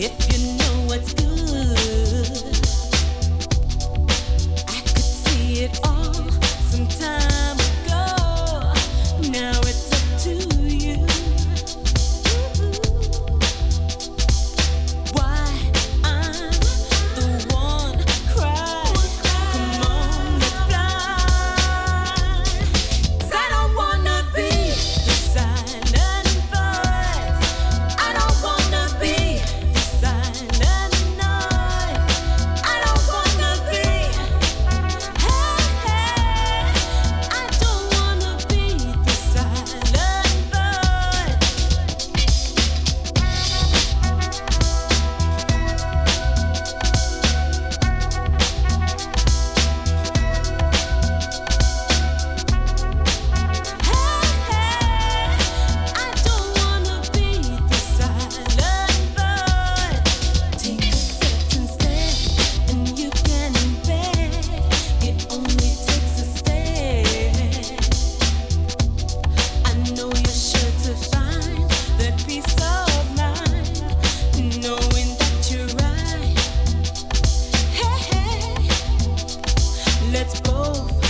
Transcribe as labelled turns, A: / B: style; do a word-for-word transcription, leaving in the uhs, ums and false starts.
A: If you know what's good, I could see it all some time ago. Now it's up to you. Why I'm the one cry? Come on, let's fly. 'Cause I don't wanna be the silent voice. I don't wanna be the silent noise. I don't wanna be. Hey, hey. I don't wanna be the silent voice. Hey, hey. I don't wanna be the silent voice. Take a certain step and you can bet it only takes a step. I know you're sure to find that peace of mind, knowing that you're right. Hey, hey. Let's both